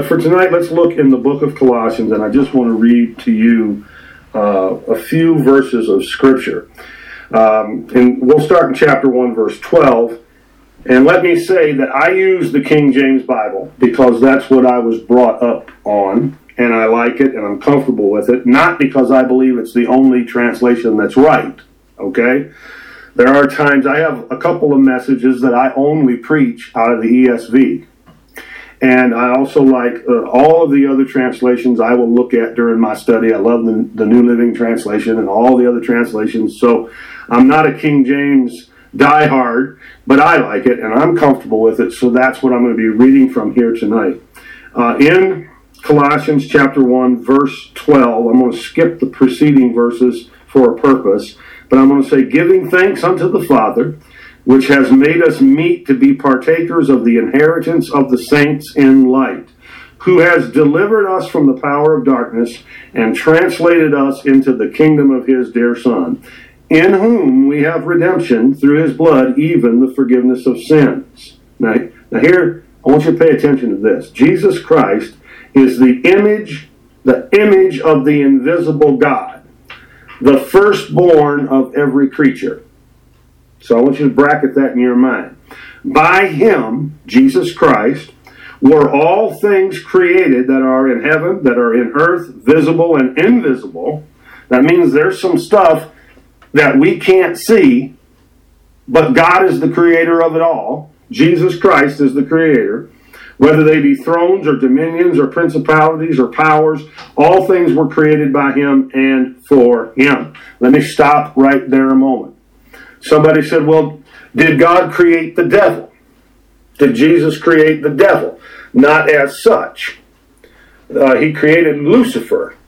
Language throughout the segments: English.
But for tonight, let's look in the book of Colossians, and I just want to read to you a few verses of Scripture. And we'll start in chapter 1, verse 12. And let me say that I use the King James Bible because that's what I was brought up on, and I like it, and I'm comfortable with it, not because I believe it's the only translation that's right, okay? There are times I have a couple of messages that I only preach out of the ESV. And I also like all of the other translations I will look at during my study. I love the New Living Translation and all the other translations. So I'm not a King James diehard, but I like it and I'm comfortable with it. So that's what I'm going to be reading from here tonight. In Colossians chapter 1, verse 12, I'm going to skip the preceding verses for a purpose, but I'm going to say, giving thanks unto the Father, which has made us meet to be partakers of the inheritance of the saints in light, who has delivered us from the power of darkness and translated us into the kingdom of his dear Son, in whom we have redemption through his blood, even the forgiveness of sins. Now here, I want you to pay attention to this. Jesus Christ is the image of the invisible God, the firstborn of every creature. So I want you to bracket that in your mind. By him, Jesus Christ, were all things created that are in heaven, that are in earth, visible and invisible. That means there's some stuff that we can't see, but God is the creator of it all. Jesus Christ is the creator. Whether they be thrones or dominions or principalities or powers, all things were created by him and for him. Let me stop right there a moment. Somebody said, well, did God create the devil? Did Jesus create the devil? Not as such. He created Lucifer,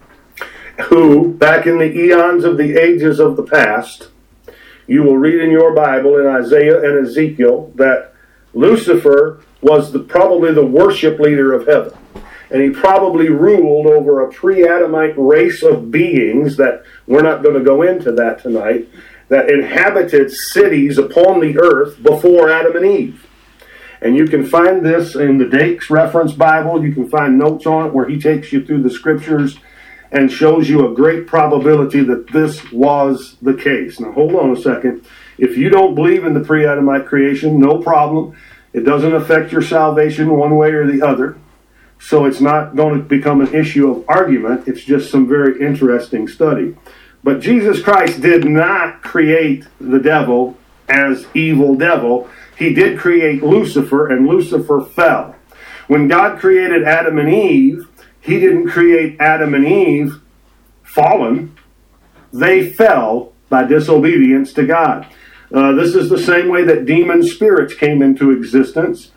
who, back in the eons of the ages of the past, you will read in your Bible in Isaiah and Ezekiel that Lucifer was probably the worship leader of heaven. And he probably ruled over a pre-Adamite race of beings that we're not going to go into that tonight, that inhabited cities upon the earth before Adam and Eve. And you can find this in the Dake's Reference Bible. You can find notes on it where he takes you through the scriptures and shows you a great probability that this was the case. Now, hold on a second. If you don't believe in the pre-Adamite creation, no problem. It doesn't affect your salvation one way or the other. So it's not going to become an issue of argument. It's just some very interesting study. But Jesus Christ did not create the devil as evil devil. He did create Lucifer, and Lucifer fell. When God created Adam and Eve, he didn't create Adam and Eve fallen. They fell by disobedience to God. This is the same way that demon spirits came into existence.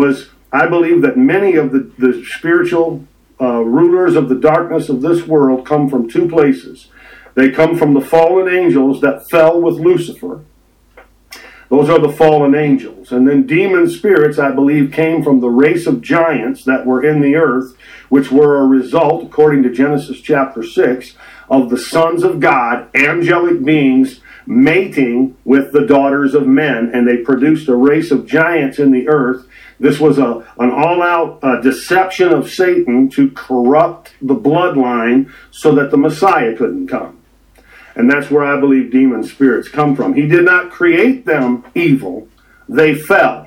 I believe that many of the spiritual rulers of the darkness of this world come from two places. They come from the fallen angels that fell with Lucifer. Those are the fallen angels. And then demon spirits, I believe, came from the race of giants that were in the earth, which were a result, according to Genesis chapter 6, of the sons of God, angelic beings, mating with the daughters of men. And they produced a race of giants in the earth. This was an all-out deception of Satan to corrupt the bloodline so that the Messiah couldn't come. And that's where I believe demon spirits come from. He did not create them evil. They fell.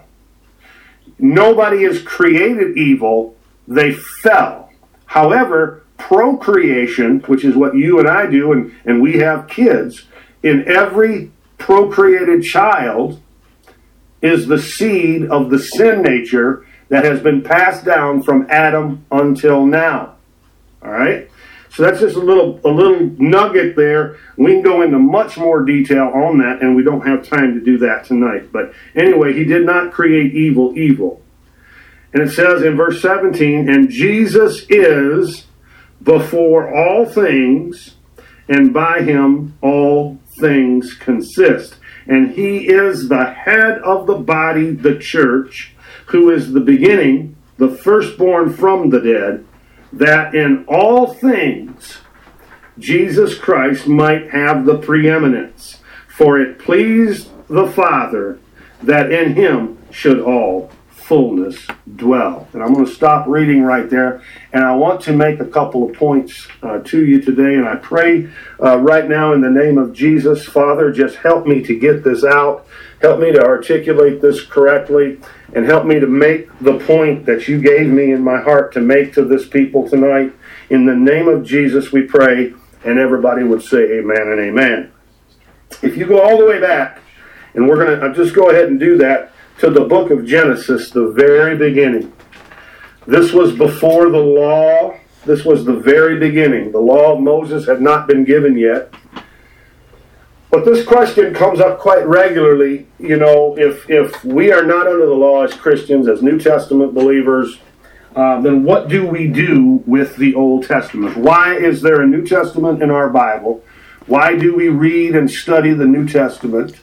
Nobody is created evil. They fell. However, procreation, which is what you and I do, and we have kids, in every procreated child is the seed of the sin nature that has been passed down from Adam until now. All right? So that's just a little nugget there. We can go into much more detail on that, and we don't have time to do that tonight. But anyway, he did not create evil. And it says in verse 17, and Jesus is before all things, and by him all things consist. And he is the head of the body, the church, who is the beginning, the firstborn from the dead, that in all things Jesus Christ might have the preeminence. For it pleased the Father that in him should all fullness dwell. And I'm going to stop reading right there, and I want to make a couple of points to you today, and I pray right now in the name of Jesus, Father, just help me to get this out, help me to articulate this correctly, and help me to make the point that you gave me in my heart to make to this people tonight. In the name of Jesus we pray, and everybody would say amen and amen. If you go all the way back, and we're going to just go ahead and do that, to the book of Genesis, the very beginning. This was before the law. This was the very beginning. The law of Moses had not been given yet. But this question comes up quite regularly. You know, if we are not under the law as Christians, as New Testament believers, then what do we do with the Old Testament? Why is there a New Testament in our Bible? Why do we read and study the New Testament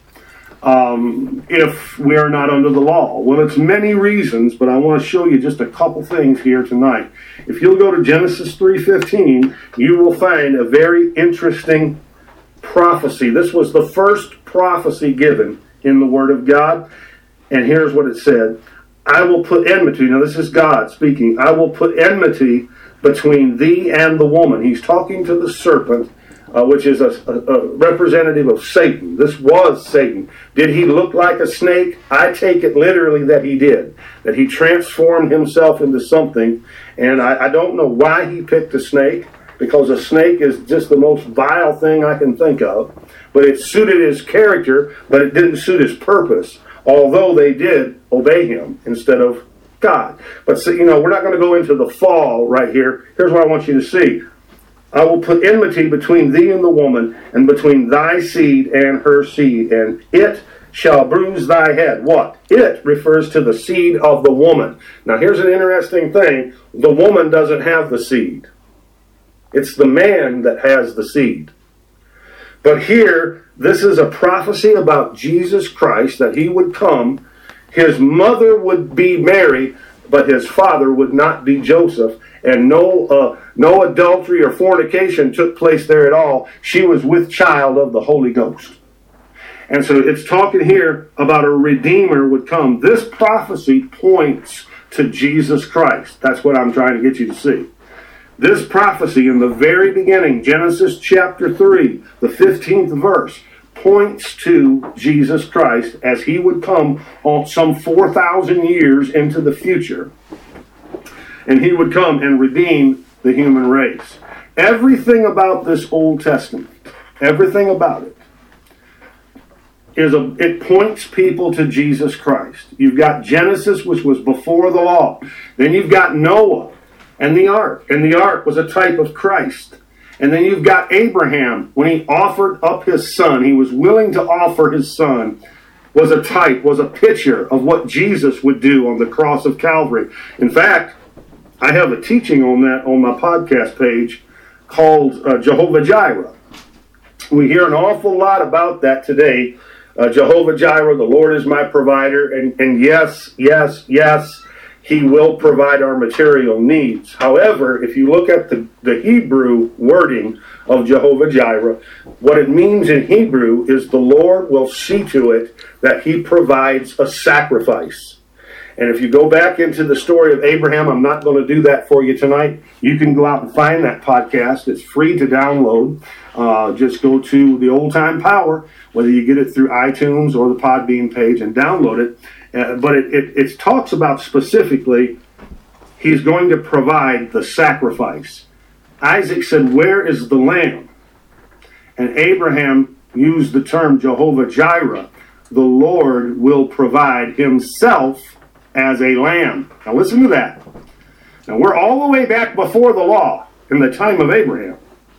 if we are not under the law? Well, it's many reasons, but I want to show you just a couple things here tonight. If you'll go to Genesis 3:15, you will find a very interesting prophecy. This was the first prophecy given in the Word of God, and here's what it said. I will put enmity, now this is God speaking, I will put enmity between thee and the woman. He's talking to the serpent, which is a representative of Satan. This was Satan. Did he look like a snake? I take it literally that he did. That he transformed himself into something. And I don't know why he picked a snake, because a snake is just the most vile thing I can think of. But it suited his character, but it didn't suit his purpose. Although they did obey him instead of God. But so, you know, we're not going to go into the fall right here. Here's what I want you to see. I will put enmity between thee and the woman, and between thy seed and her seed, and it shall bruise thy head. What? It refers to the seed of the woman. Now here's an interesting thing. The woman doesn't have the seed. It's the man that has the seed. But here, this is a prophecy about Jesus Christ, that he would come. His mother would be Mary, but his father would not be Joseph. And no adultery or fornication took place there at all. She was with child of the Holy Ghost. And so it's talking here about a Redeemer would come. This prophecy points to Jesus Christ. That's what I'm trying to get you to see. This prophecy in the very beginning, Genesis chapter 3, the 15th verse, points to Jesus Christ as he would come on some 4,000 years into the future. And he would come and redeem the human race. Everything about this Old Testament, everything about it, it points people to Jesus Christ. You've got Genesis, which was before the law. Then you've got Noah and the ark. And the ark was a type of Christ. And then you've got Abraham, when he offered up his son, he was willing to offer his son, was a type, was a picture of what Jesus would do on the cross of Calvary. In fact, I have a teaching on that on my podcast page called Jehovah Jireh. We hear an awful lot about that today. Jehovah Jireh, the Lord is my provider. And yes, he will provide our material needs. However, if you look at the Hebrew wording of Jehovah Jireh, what it means in Hebrew is the Lord will see to it that he provides a sacrifice. And if you go back into the story of Abraham, I'm not going to do that for you tonight. You can go out and find that podcast. It's free to download. Just go to the Old Time Power, whether you get it through iTunes or the Podbean page, and download it. But it talks about specifically, he's going to provide the sacrifice. Isaac said, where is the lamb? And Abraham used the term Jehovah Jireh. The Lord will provide himself as a lamb. Now listen to that. Now we're all the way back before the law, in the time of Abraham.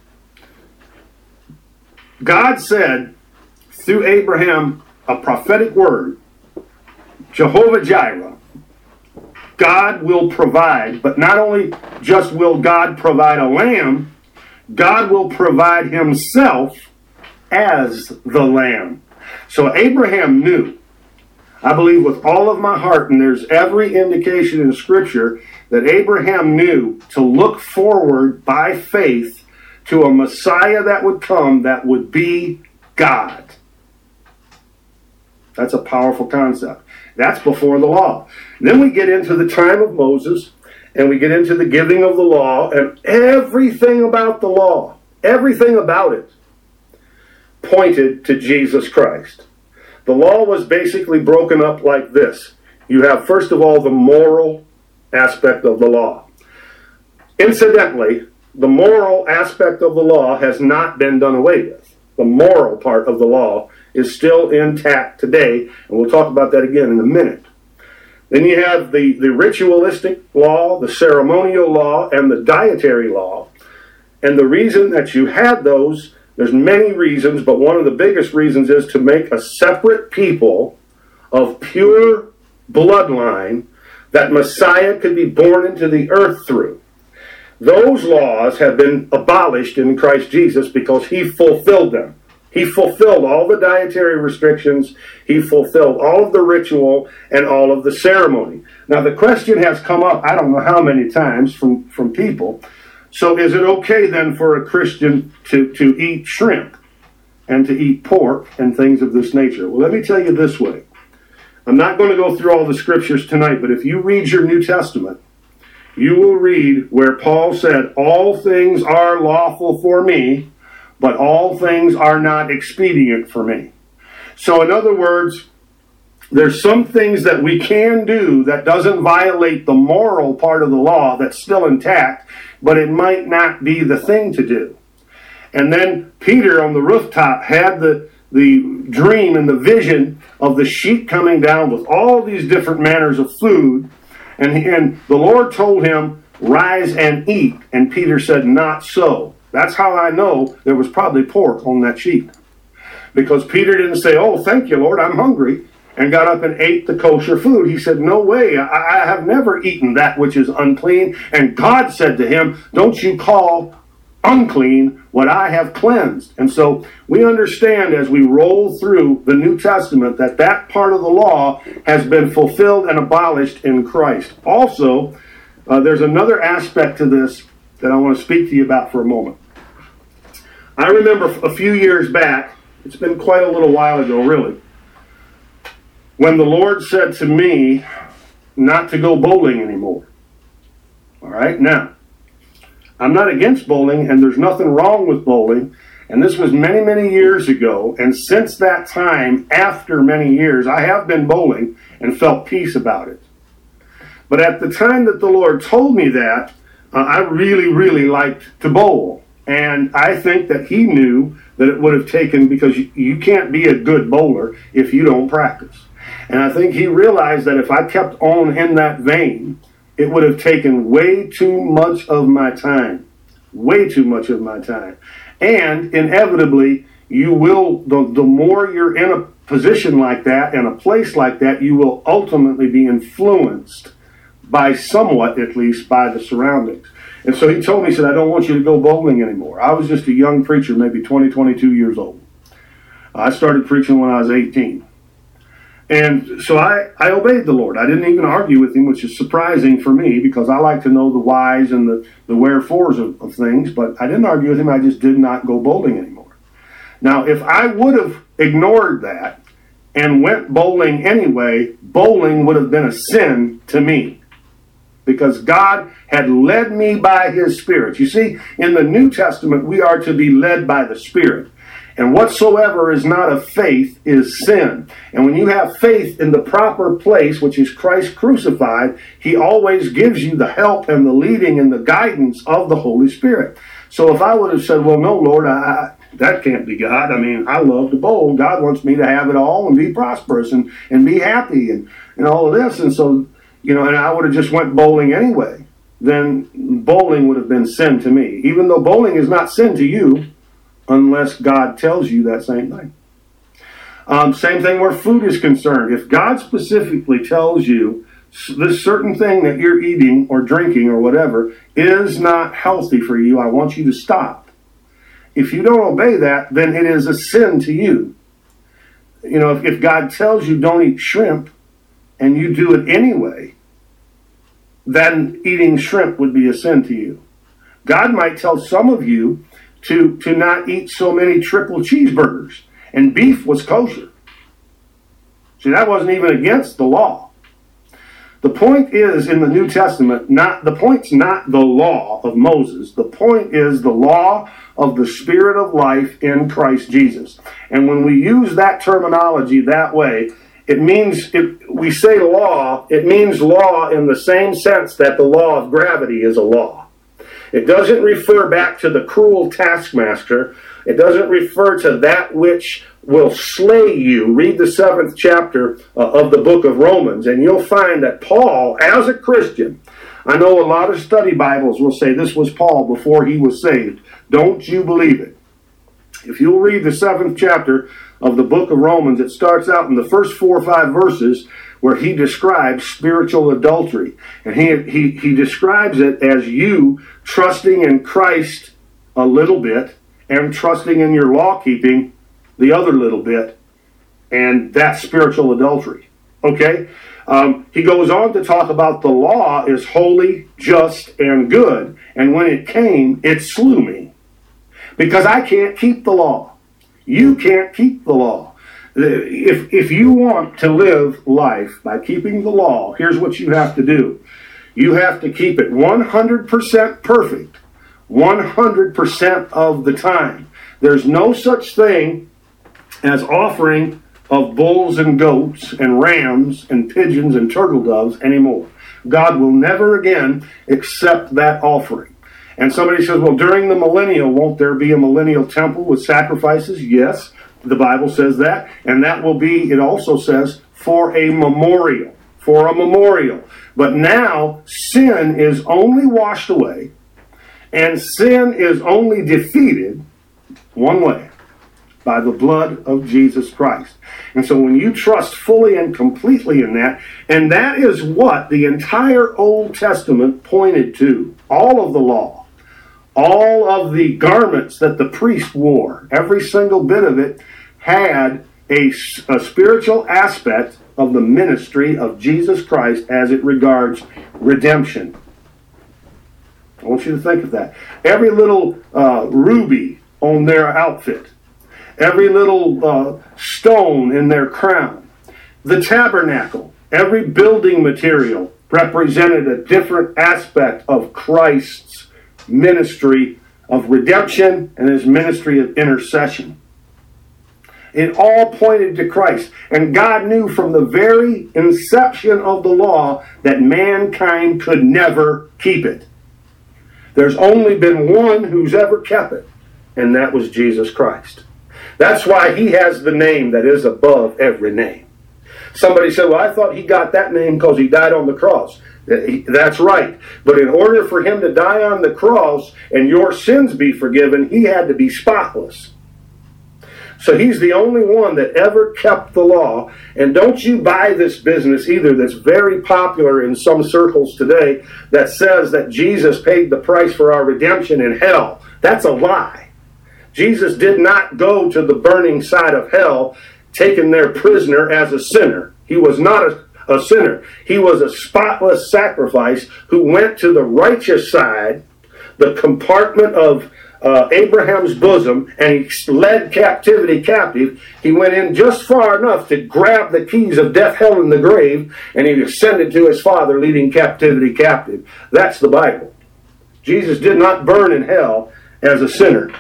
God said through Abraham a prophetic word, Jehovah Jireh. God will provide, but not only just will God provide a lamb, God will provide himself as the lamb. So Abraham knew, I believe with all of my heart, and there's every indication in Scripture that Abraham knew to look forward by faith to a Messiah that would come that would be God. That's a powerful concept. That's before the law. Then we get into the time of Moses, and we get into the giving of the law, and everything about the law, everything about it, pointed to Jesus Christ. The law was basically broken up like this. You have, first of all, the moral aspect of the law. Incidentally, the moral aspect of the law has not been done away with. The moral part of the law is still intact today, and we'll talk about that again in a minute. Then you have the ritualistic law, the ceremonial law, and the dietary law. And the reason that you had those, there's many reasons, but one of the biggest reasons is to make a separate people of pure bloodline that Messiah could be born into the earth through. Those laws have been abolished in Christ Jesus because he fulfilled them. He fulfilled all the dietary restrictions. He fulfilled all of the ritual and all of the ceremony. Now the question has come up, I don't know how many times from people. So is it okay then for a Christian to eat shrimp and to eat pork and things of this nature? Well, let me tell you this way. I'm not going to go through all the scriptures tonight, but if you read your New Testament, you will read where Paul said, all things are lawful for me, but all things are not expedient for me. So in other words, there's some things that we can do that doesn't violate the moral part of the law that's still intact, but it might not be the thing to do. And then Peter on the rooftop had the dream and the vision of the sheep coming down with all these different manners of food. And the Lord told him, rise and eat. And Peter said, not so. That's how I know there was probably pork on that sheep. Because Peter didn't say, oh, thank you, Lord, I'm hungry, and got up and ate the kosher food. He said, no way, I have never eaten that which is unclean. And God said to him, don't you call unclean what I have cleansed. And so we understand as we roll through the New Testament that that part of the law has been fulfilled and abolished in Christ. Also, there's another aspect to this that I want to speak to you about for a moment. I remember a few years back, it's been quite a little while ago really, when the Lord said to me not to go bowling anymore. All right, now, I'm not against bowling, and there's nothing wrong with bowling, and this was many, many years ago, and since that time, after many years, I have been bowling and felt peace about it. But at the time that the Lord told me that, I really, really liked to bowl, and I think that he knew that it would have taken, because you can't be a good bowler if you don't practice. And I think he realized that if I kept on in that vein, it would have taken way too much of my time. Way too much of my time. And inevitably, you will, the more you're in a position like that, in a place like that, you will ultimately be influenced by somewhat, at least, by the surroundings. And so he told me, he said, I don't want you to go bowling anymore. I was just a young preacher, maybe 20, 22 years old. I started preaching when I was 18. And so I obeyed the Lord. I didn't even argue with him, which is surprising for me because I like to know the whys and the wherefores of things, but I didn't argue with him. I just did not go bowling anymore. Now, if I would have ignored that and went bowling anyway, bowling would have been a sin to me because God had led me by his Spirit. You see, in the New Testament, we are to be led by the Spirit. And whatsoever is not of faith is sin. And when you have faith in the proper place, which is Christ crucified, he always gives you the help and the leading and the guidance of the Holy Spirit. So if I would have said, well, no, Lord, that can't be God. I mean, I love to bowl. God wants me to have it all and be prosperous and be happy and all of this. And so, and I would have just went bowling anyway. Then bowling would have been sin to me. Even though bowling is not sin to you, unless God tells you that same thing. Same thing where food is concerned. If God specifically tells you this certain thing that you're eating or drinking or whatever is not healthy for you, I want you to stop. If you don't obey that, then it is a sin to you. If God tells you don't eat shrimp and you do it anyway, then eating shrimp would be a sin to you. God might tell some of you to not eat so many triple cheeseburgers, and beef was kosher. See, that wasn't even against the law. The point is, in the New Testament, the point's not the law of Moses. The point is the law of the Spirit of life in Christ Jesus. And when we use that terminology that way, it means, if we say law, it means law in the same sense that the law of gravity is a law. It doesn't refer back to the cruel taskmaster. It doesn't refer to that which will slay you. Read the 7th chapter of the book of Romans, and you'll find that Paul, as a Christian, I know a lot of study Bibles will say this was Paul before he was saved. Don't you believe it? If you'll read the 7th chapter of the book of Romans, it starts out in the first 4 or 5 verses where he describes spiritual adultery. And he describes it as you trusting in Christ a little bit and trusting in your law keeping the other little bit, and that's spiritual adultery. Okay? He goes on to talk about the law is holy, just, and good, and when it came, it slew me. Because I can't keep the law. You can't keep the law. If you want to live life by keeping the law, here's what you have to do. You have to keep it 100% perfect, 100% of the time. There's no such thing as offering of bulls and goats and rams and pigeons and turtle doves anymore. God will never again accept that offering. And somebody says, well, during the millennial, won't there be a millennial temple with sacrifices? Yes, the Bible says that. And that will be, it also says, for a memorial. For a memorial. But now, sin is only washed away, and sin is only defeated one way, by the blood of Jesus Christ. And so when you trust fully and completely in that, and that is what the entire Old Testament pointed to, all of the law, all of the garments that the priest wore, every single bit of it had a spiritual aspect of the ministry of Jesus Christ as it regards redemption. I want you to think of that. Every little ruby on their outfit, every little stone in their crown, the tabernacle, every building material represented a different aspect of Christ's ministry of redemption and his ministry of intercession. It all pointed to Christ. And God knew from the very inception of the law that mankind could never keep it. There's only been one who's ever kept it, and that was Jesus Christ. That's why he has the name that is above every name. Somebody said, well, I thought he got that name because he died on the cross. That's right. But in order for him to die on the cross and your sins be forgiven, he had to be spotless. So he's the only one that ever kept the law. And don't you buy this business either that's very popular in some circles today that says that Jesus paid the price for our redemption in hell. That's a lie. Jesus did not go to the burning side of hell taken there prisoner as a sinner. He was not a sinner. He was a spotless sacrifice who went to the righteous side, the compartment of Abraham's bosom, and he led captivity captive. He went in just far enough to grab the keys of death, hell, and the grave, and he ascended to his Father, leading captivity captive. That's the Bible. Jesus did not burn in hell as a sinner.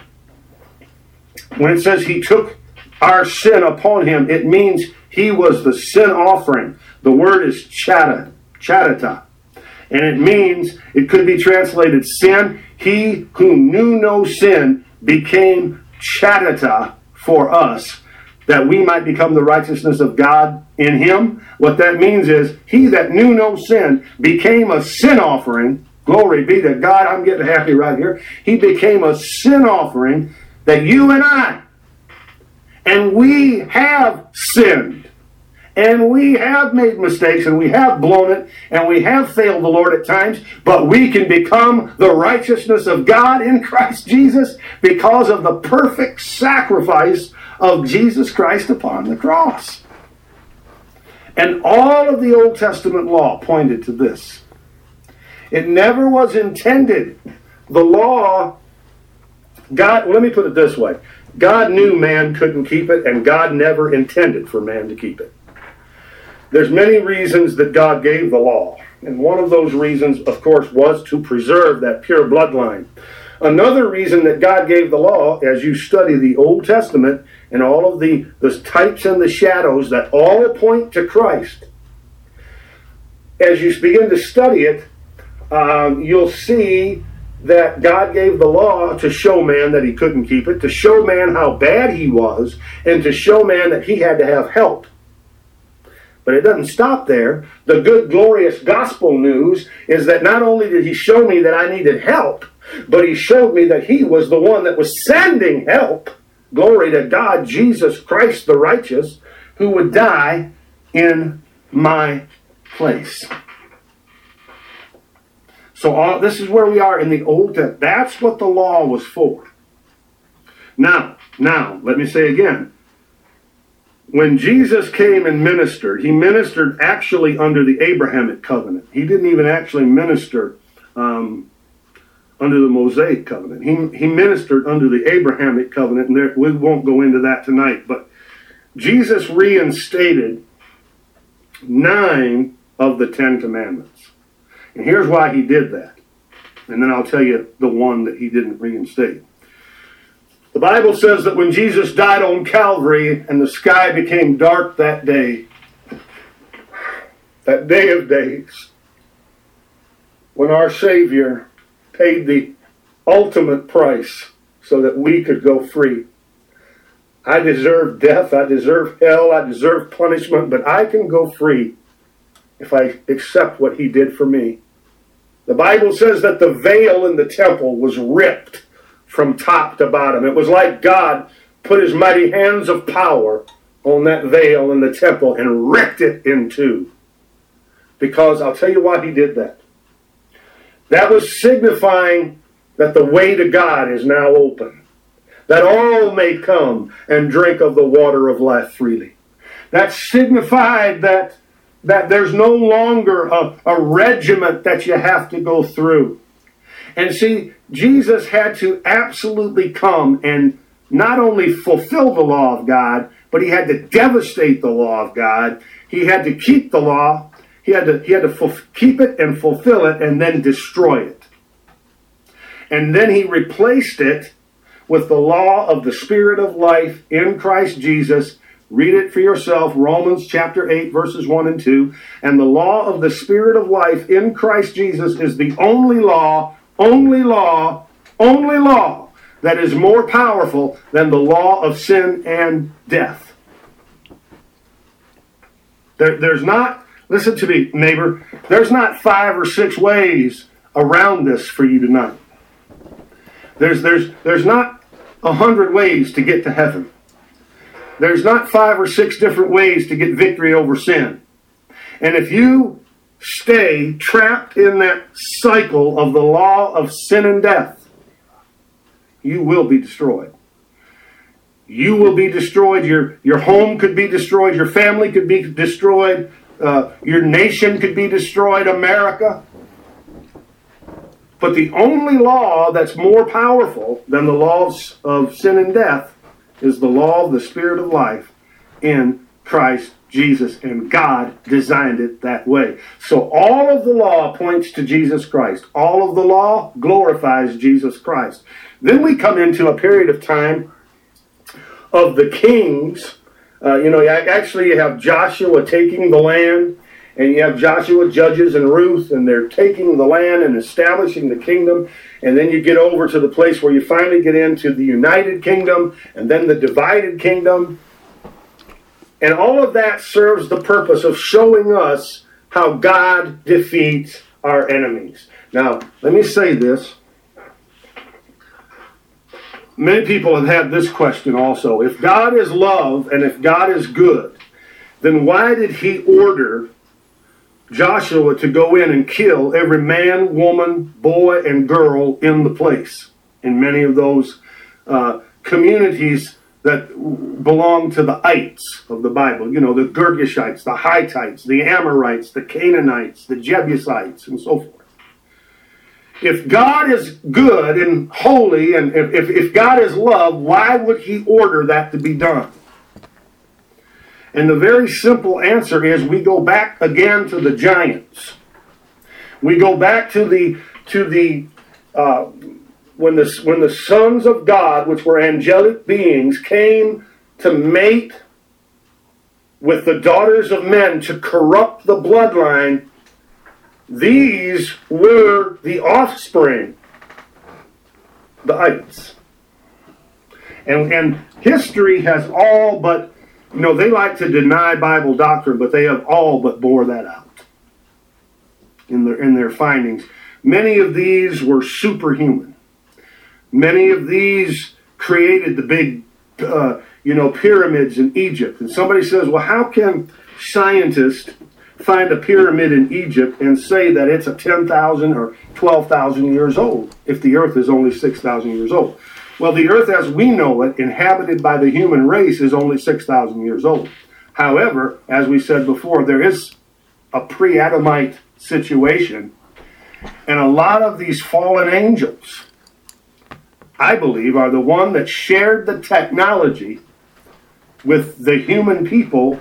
When it says he took our sin upon him, it means he was the sin offering. The word is charita. And it means, it could be translated sin. He who knew no sin became charita for us, that we might become the righteousness of God in him. What that means is, he that knew no sin became a sin offering. Glory be to God. I'm getting happy right here. He became a sin offering that you and I, and we have sinned. And we have made mistakes, and we have blown it, and we have failed the Lord at times, but we can become the righteousness of God in Christ Jesus because of the perfect sacrifice of Jesus Christ upon the cross. And all of the Old Testament law pointed to this. It never was intended. The law, God, let me put it this way. God knew man couldn't keep it, and God never intended for man to keep it. There's many reasons that God gave the law. And one of those reasons, of course, was to preserve that pure bloodline. Another reason that God gave the law, as you study the Old Testament and all of the types and the shadows that all point to Christ, as you begin to study it, you'll see that God gave the law to show man that he couldn't keep it, to show man how bad he was, and to show man that he had to have help. But it doesn't stop there. The good, glorious gospel news is that not only did he show me that I needed help, but he showed me that he was the one that was sending help. Glory to God, Jesus Christ the righteous, who would die in my place. So this is where we are in the Old Testament. That's what the law was for. Now, let me say again. When Jesus came and ministered, he ministered actually under the Abrahamic covenant. He didn't even actually minister under the Mosaic covenant. He ministered under the Abrahamic covenant, and we won't go into that tonight. But Jesus reinstated 9 of the 10 commandments. And here's why he did that. And then I'll tell you the one that he didn't reinstate. The Bible says that when Jesus died on Calvary and the sky became dark that day of days, when our Savior paid the ultimate price so that we could go free. I deserve death, I deserve hell, I deserve punishment, but I can go free if I accept what he did for me. The Bible says that the veil in the temple was ripped from top to bottom. It was like God put his mighty hands of power on that veil in the temple and ripped it in two. Because I'll tell you why he did that. That was signifying that the way to God is now open. That all may come and drink of the water of life freely. That signified that there's no longer a regiment that you have to go through. And see, Jesus had to absolutely come and not only fulfill the law of God, but he had to devastate the law of God. He had to keep the law. He had to keep it and fulfill it and then destroy it. And then he replaced it with the law of the Spirit of life in Christ Jesus. Read it for yourself, Romans chapter 8, verses 1 and 2. And the law of the Spirit of life in Christ Jesus is the only law that is more powerful than the law of sin and death. There's not, listen to me, neighbor, there's not 5 or 6 ways around this for you tonight. There's not 100 ways to get to heaven. There's not 5 or 6 different ways to get victory over sin. And if you stay trapped in that cycle of the law of sin and death, you will be destroyed. You will be destroyed. Your home could be destroyed. Your family could be destroyed. Your nation could be destroyed, America. But the only law that's more powerful than the laws of sin and death is the law of the Spirit of life in Christ Jesus, and God designed it that way. So all of the law points to Jesus Christ. All of the law glorifies Jesus Christ. Then we come into a period of time of the kings. Actually you have Joshua taking the land, and you have Joshua, Judges, and Ruth, and they're taking the land and establishing the kingdom. And then you get over to the place where you finally get into the united kingdom, and then the divided kingdom. And all of that serves the purpose of showing us how God defeats our enemies. Now, let me say this. Many people have had this question also. If God is love and if God is good, then why did he order Joshua to go in and kill every man, woman, boy, and girl in the place? In many of those communities that belong to the ites of the Bible. You know, the Girgashites, the Hittites, the Amorites, the Canaanites, the Jebusites, and so forth. If God is good and holy, and if God is love, why would he order that to be done? And the very simple answer is we go back again to the giants. We go back to when the sons of God, which were angelic beings, came to mate with the daughters of men to corrupt the bloodline. These were the offspring, the ites. And history has all but, they like to deny Bible doctrine, but they have all but bore that out in their findings. Many of these were superhuman. Many of these created the big, pyramids in Egypt. And somebody says, well, how can scientists find a pyramid in Egypt and say that it's a 10,000 or 12,000 years old if the earth is only 6,000 years old? Well, the earth as we know it, inhabited by the human race, is only 6,000 years old. However, as we said before, there is a pre-Adamite situation, and a lot of these fallen angels, I believe, are the one that shared the technology with the human people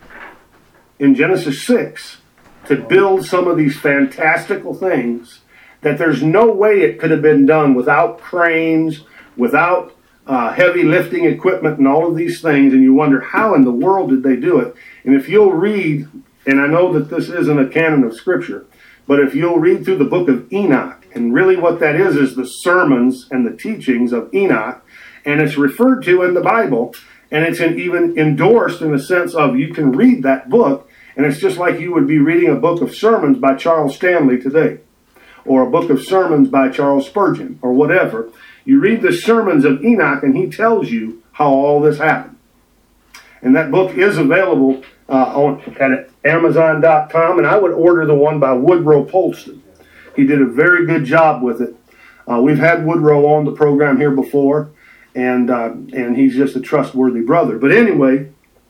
in Genesis 6 to build some of these fantastical things that there's no way it could have been done without cranes, without heavy lifting equipment and all of these things. And you wonder, how in the world did they do it? And if you'll read, and I know that this isn't a canon of Scripture, but if you'll read through the book of Enoch, and really what that is the sermons and the teachings of Enoch, and it's referred to in the Bible, and it's even endorsed in the sense of you can read that book, and it's just like you would be reading a book of sermons by Charles Stanley today, or a book of sermons by Charles Spurgeon, or whatever. You read the sermons of Enoch, and he tells you how all this happened. And that book is available at Amazon.com, and I would order the one by Woodrow Polston. He did a very good job with it. We've had Woodrow on the program here before, and he's just a trustworthy brother. But anyway,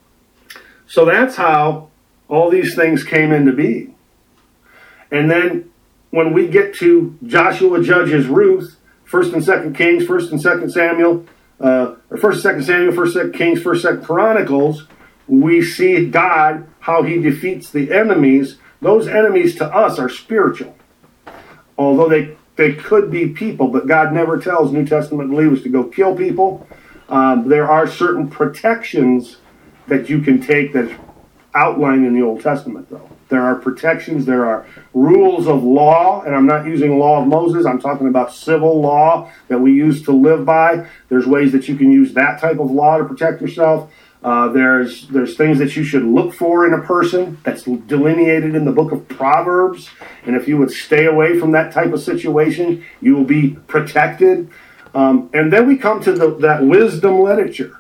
so that's how all these things came into being. And then when we get to Joshua, Judges, Ruth, 1st and 2nd Kings, 1st and 2nd Samuel, or 1st and 2nd Samuel, 1st and 2nd Kings, 1st and 2nd Chronicles, we see God, how he defeats the enemies. Those enemies to us are spiritual. Although they could be people, but God never tells New Testament believers to go kill people. There are certain protections that you can take that's outlined in the Old Testament, though. There are protections, there are rules of law, and I'm not using law of Moses, I'm talking about civil law that we use to live by. There's ways that you can use that type of law to protect yourself. There's things that you should look for in a person that's delineated in the book of Proverbs. And if you would stay away from that type of situation, you will be protected. And then we come to that wisdom literature.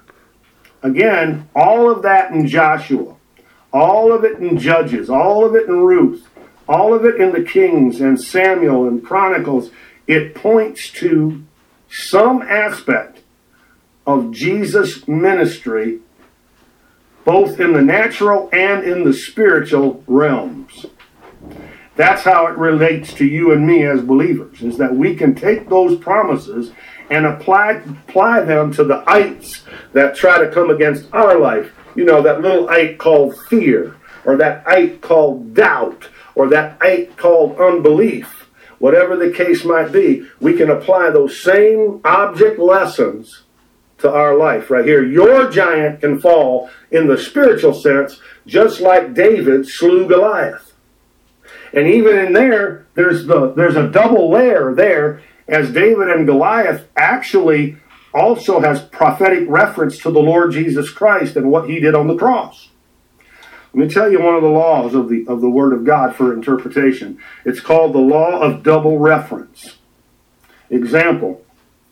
Again, all of that in Joshua, all of it in Judges, all of it in Ruth, all of it in the Kings and Samuel and Chronicles. It points to some aspect of Jesus' ministry, both in the natural and in the spiritual realms. That's how it relates to you and me as believers, is that we can take those promises and apply them to the ites that try to come against our life. That little ite called fear, or that ite called doubt, or that ite called unbelief. Whatever the case might be, we can apply those same object lessons to our life right here. Your giant can fall in the spiritual sense, just like David slew Goliath. And even in there's a double layer there, as David and Goliath actually also has prophetic reference to the Lord Jesus Christ and what he did on the cross. Let me tell you one of the laws of the Word of God for interpretation. It's called the law of double reference. Example.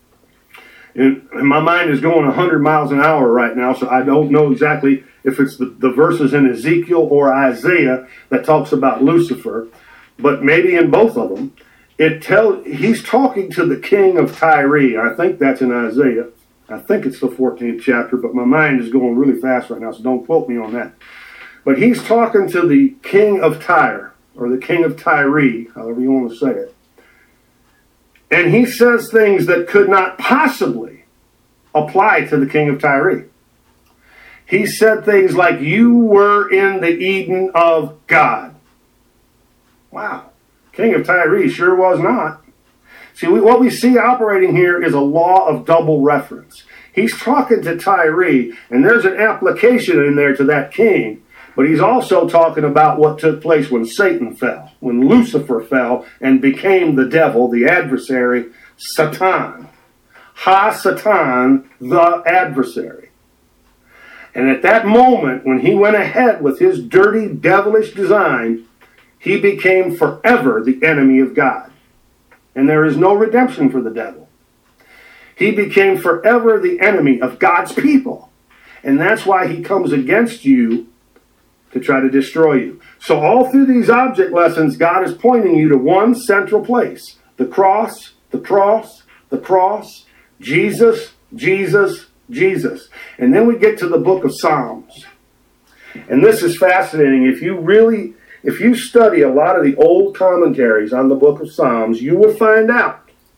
And my mind is going 100 miles an hour right now, so I don't know exactly if it's the verses in Ezekiel or Isaiah that talks about Lucifer, but maybe in both of them. He's talking to the king of Tyre. I think that's in Isaiah. I think it's the 14th chapter, but my mind is going really fast right now, so don't quote me on that. But he's talking to the king of Tyre, or the king of Tyre, however you want to say it. And he says things that could not possibly apply to the king of Tyre. He said things like, you were in the Eden of God. Wow. King of Tyre sure was not. See, what we see operating here is a law of double reference. He's talking to Tyre, and there's an application in there to that king, but he's also talking about what took place when Satan fell, when Lucifer fell and became the devil, the adversary, Satan. Ha-Satan, the adversary. And at that moment, when he went ahead with his dirty, devilish design, he became forever the enemy of God. And there is no redemption for the devil. He became forever the enemy of God's people. And that's why he comes against you to try to destroy you. So all through these object lessons, God is pointing you to one central place. The cross, the cross, the cross, Jesus, Jesus, Jesus. And then we get to the book of Psalms. And this is fascinating. If you study a lot of the old commentaries on the book of Psalms, you will find out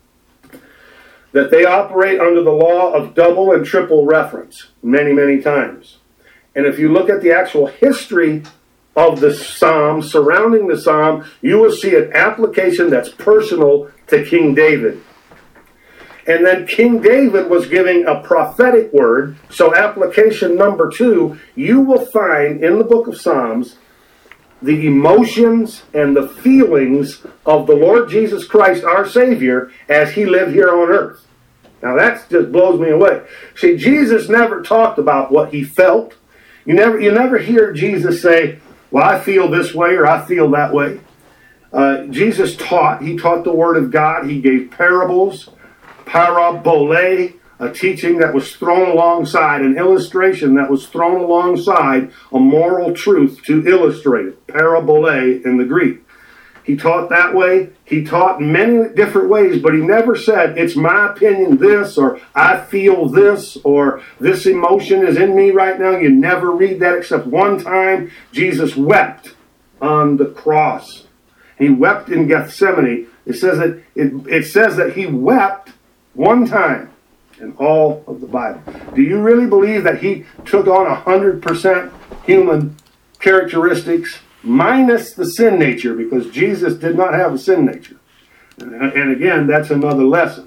that they operate under the law of double and triple reference many, many times. And if you look at the actual history of the psalm, surrounding the psalm, you will see an application that's personal to King David. And then King David was giving a prophetic word. So application number 2, you will find in the book of Psalms the emotions and the feelings of the Lord Jesus Christ, our Savior, as he lived here on earth. Now that just blows me away. See, Jesus never talked about what he felt. You never hear Jesus say, well, I feel this way or I feel that way. Jesus taught. He taught the Word of God. He gave parables, parabole, a teaching that was thrown alongside, an illustration that was thrown alongside a moral truth to illustrate it. Parabole in the Greek. He taught that way. He taught many different ways, but he never said, it's my opinion this, or I feel this, or this emotion is in me right now. You never read that except one time. Jesus wept on the cross. He wept in Gethsemane. It says that he wept one time in all of the Bible. Do you really believe that he took on 100% human characteristics minus the sin nature? Because Jesus did not have a sin nature. And again, that's another lesson.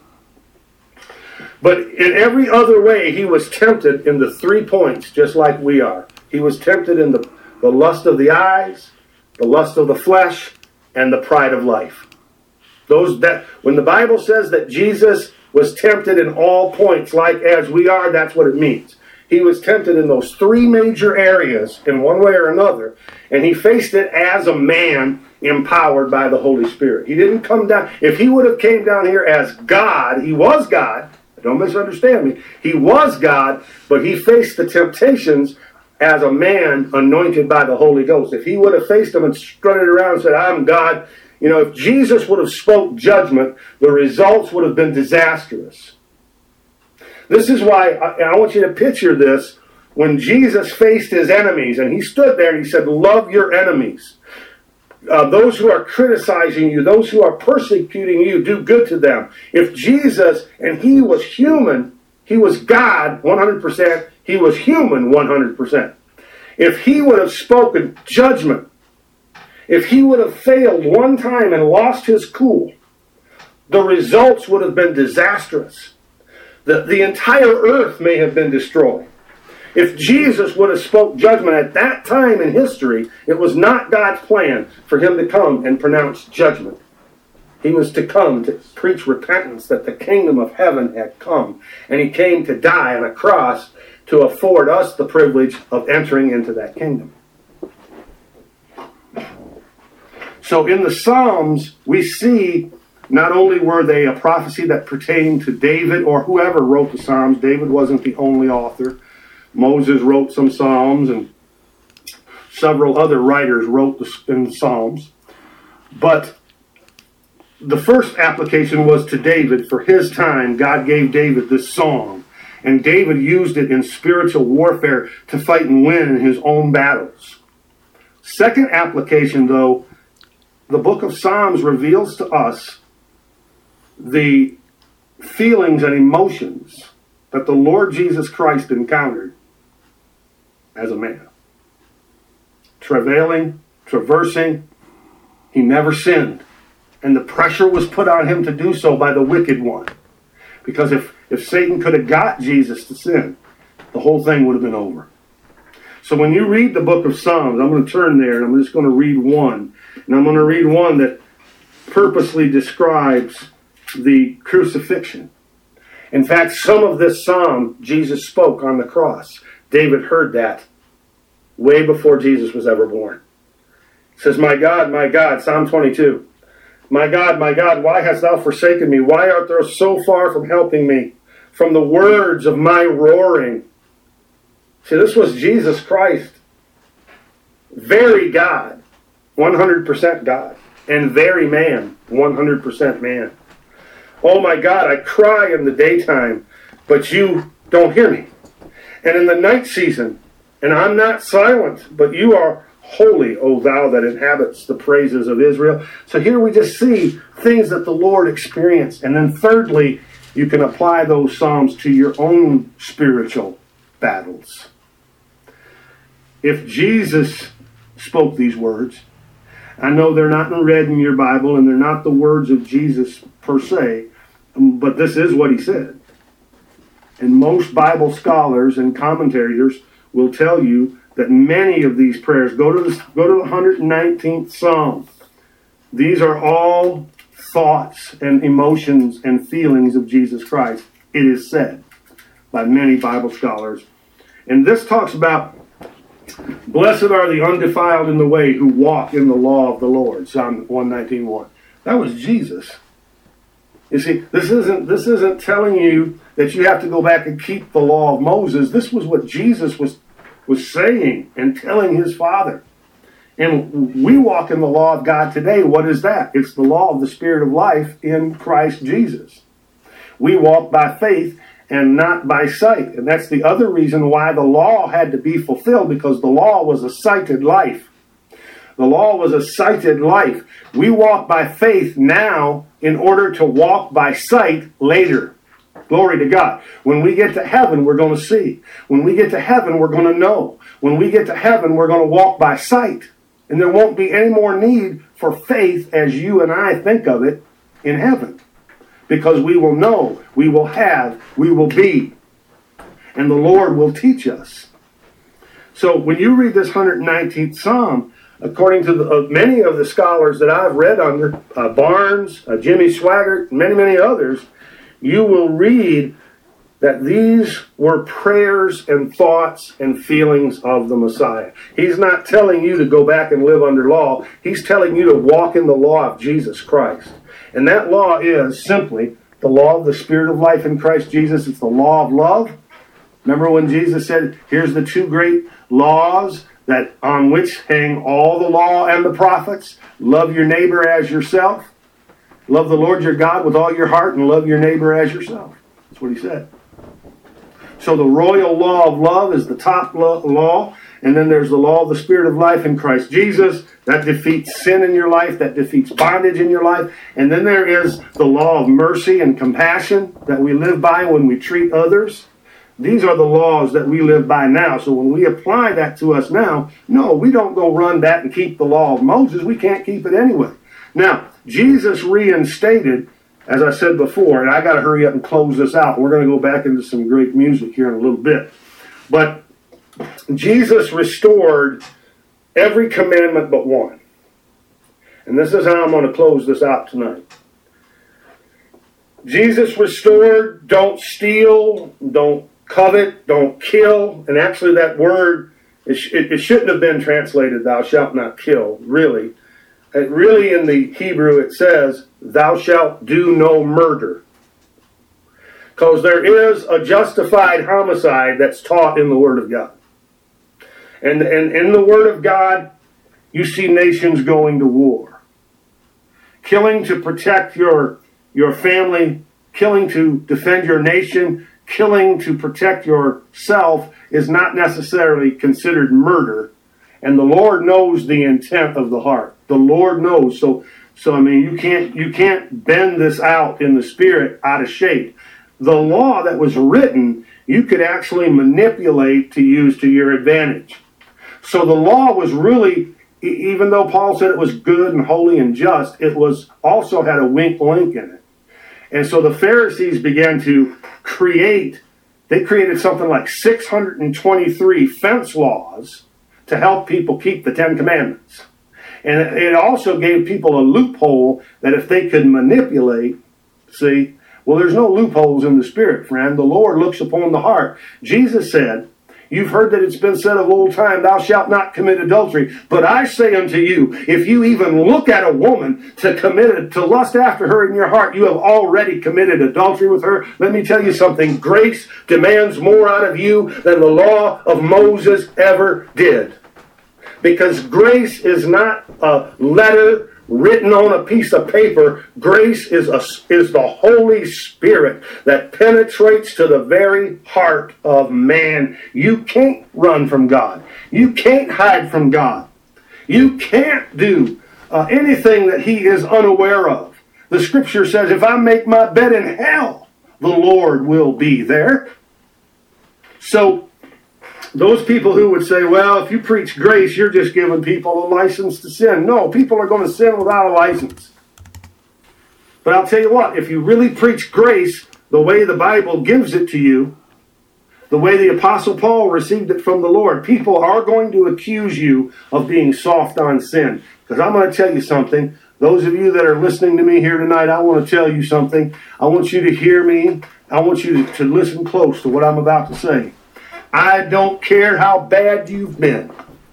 But in every other way, he was tempted in the 3 points, just like we are. He was tempted in the lust of the eyes, the lust of the flesh, and the pride of life. When the Bible says that Jesus was tempted in all points, like as we are, that's what it means. He was tempted in those 3 major areas in one way or another, and he faced it as a man empowered by the Holy Spirit. He didn't come down. If he would have came down here as God, he was God. Don't misunderstand me. He was God, but he faced the temptations as a man anointed by the Holy Ghost. If he would have faced them and strutted around and said, I'm God, if Jesus would have spoke judgment, the results would have been disastrous. This is why I want you to picture this. When Jesus faced his enemies, and he stood there and he said, love your enemies. Those who are criticizing you, those who are persecuting you, do good to them. If Jesus, and he was human, he was God 100%, he was human 100%. If he would have spoken judgment, if he would have failed one time and lost his cool, the results would have been disastrous. The entire earth may have been destroyed. If Jesus would have spoke judgment at that time in history, it was not God's plan for him to come and pronounce judgment. He was to come to preach repentance, that the kingdom of heaven had come. And he came to die on a cross to afford us the privilege of entering into that kingdom. So in the Psalms, we see not only were they a prophecy that pertained to David or whoever wrote the Psalms. David wasn't the only author. Moses wrote some Psalms, and several other writers wrote in the Psalms. But the first application was to David. For his time, God gave David this song. And David used it in spiritual warfare to fight and win in his own battles. Second application, though, the book of Psalms reveals to us the feelings and emotions that the Lord Jesus Christ encountered as a man. Travailing, traversing, he never sinned. And the pressure was put on him to do so by the wicked one. Because if Satan could have got Jesus to sin, the whole thing would have been over. So when you read the book of Psalms, I'm going to turn there and I'm just going to read one. And I'm going to read one that purposely describes the crucifixion. In fact, some of this psalm Jesus spoke on the cross. David heard that way before Jesus was ever born. It says, my God, Psalm 22. My God, why hast thou forsaken me? Why art thou so far from helping me? From the words of my roaring. See, this was Jesus Christ. Very God, 100% God. And very man, 100% man. Oh my God, I cry in the daytime, but you don't hear me. And in the night season, and I'm not silent, but you are holy, O thou that inhabits the praises of Israel. So here we just see things that the Lord experienced. And then thirdly, you can apply those Psalms to your own spiritual battles. If Jesus spoke these words, I know they're not in red in your Bible, and they're not the words of Jesus per se, but this is what he said. And most Bible scholars and commentators will tell you that many of these prayers, go to the 119th Psalm. These are all thoughts and emotions and feelings of Jesus Christ. It is said by many Bible scholars. And this talks about, blessed are the undefiled in the way who walk in the law of the Lord. Psalm 119:1. That was Jesus. You see, this isn't telling you that you have to go back and keep the law of Moses. This was what Jesus was saying and telling his Father. And we walk in the law of God today. What is that? It's the law of the Spirit of life in Christ Jesus. We walk by faith and not by sight. And that's the other reason why the law had to be fulfilled, because the law was a sighted life. The law was a sighted life. We walk by faith now in order to walk by sight later. Glory to God. When we get to heaven, we're going to see. When we get to heaven, we're going to know. When we get to heaven, we're going to walk by sight. And there won't be any more need for faith as you and I think of it in heaven. Because we will know, we will have, we will be. And the Lord will teach us. So when you read this 119th Psalm, according to many of the scholars that I've read under, Barnes, Jimmy Swaggart, many others, you will read that these were prayers and thoughts and feelings of the Messiah. He's not telling you to go back and live under law. He's telling you to walk in the law of Jesus Christ. And that law is simply the law of the Spirit of life in Christ Jesus. It's the law of love. Remember when Jesus said, here's the two great laws that on which hang all the law and the prophets. Love your neighbor as yourself. Love the Lord your God with all your heart and love your neighbor as yourself. That's what he said. So the royal law of love is the top law. And then there's the law of the Spirit of life in Christ Jesus. That defeats sin in your life. That defeats bondage in your life. And then there is the law of mercy and compassion that we live by when we treat others. These are the laws that we live by now. So when we apply that to us now, no, we don't go run that and keep the law of Moses. We can't keep it anyway. Now, Jesus reinstated, as I said before, and I got to hurry up and close this out. We're going to go back into some great music here in a little bit. But Jesus restored every commandment but one. And this is how I'm going to close this out tonight. Jesus restored, don't steal, don't covet, don't kill. And actually that word, it shouldn't have been translated, thou shalt not kill, really. Really in the Hebrew it says, thou shalt do no murder. Because there is a justified homicide that's taught in the Word of God. And in the Word of God, you see nations going to war. Killing to protect your family, killing to defend your nation, killing to protect yourself is not necessarily considered murder. And the Lord knows the intent of the heart. The Lord knows. So I mean, you can't bend this out in the spirit out of shape. The law that was written you could actually manipulate to use to your advantage. So the law was really, even though Paul said it was good and holy and just, it was also had a wink in it. And so the Pharisees began to created something like 623 fence laws to help people keep the Ten Commandments. And it also gave people a loophole that if they could manipulate, see, well, there's no loopholes in the Spirit, friend. The Lord looks upon the heart. Jesus said, you've heard that it's been said of old time, thou shalt not commit adultery. But I say unto you, if you even look at a woman to lust after her in your heart, you have already committed adultery with her. Let me tell you something. Grace demands more out of you than the law of Moses ever did. Because grace is not a letter written on a piece of paper. Grace is the Holy Spirit that penetrates to the very heart of man. You can't run from God. You can't hide from God. You can't do anything that He is unaware of. The Scripture says, if I make my bed in hell, the Lord will be there. So those people who would say, well, if you preach grace, you're just giving people a license to sin. No, people are going to sin without a license. But I'll tell you what, if you really preach grace the way the Bible gives it to you, the way the Apostle Paul received it from the Lord, people are going to accuse you of being soft on sin. Because I'm going to tell you something. Those of you that are listening to me here tonight, I want to tell you something. I want you to hear me. I want you to listen close to what I'm about to say. I don't care how bad you've been.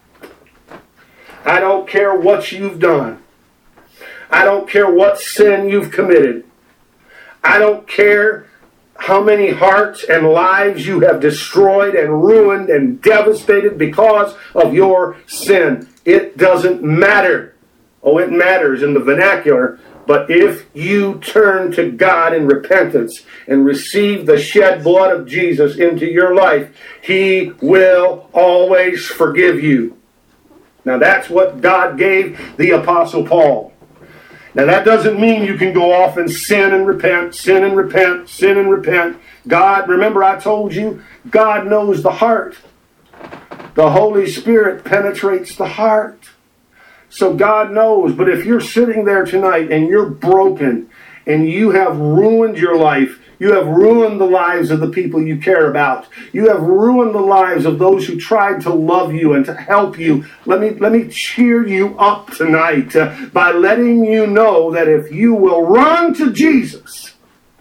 I don't care what you've done. I don't care what sin you've committed. I don't care how many hearts and lives you have destroyed and ruined and devastated because of your sin. It doesn't matter. Oh, it matters in the vernacular. But if you turn to God in repentance and receive the shed blood of Jesus into your life, He will always forgive you. Now that's what God gave the Apostle Paul. Now that doesn't mean you can go off and sin and repent, sin and repent, sin and repent. God, remember I told you, God knows the heart. The Holy Spirit penetrates the heart. So God knows, but if you're sitting there tonight and you're broken and you have ruined your life, you have ruined the lives of the people you care about, you have ruined the lives of those who tried to love you and to help you, let me cheer you up tonight by letting you know that if you will run to Jesus,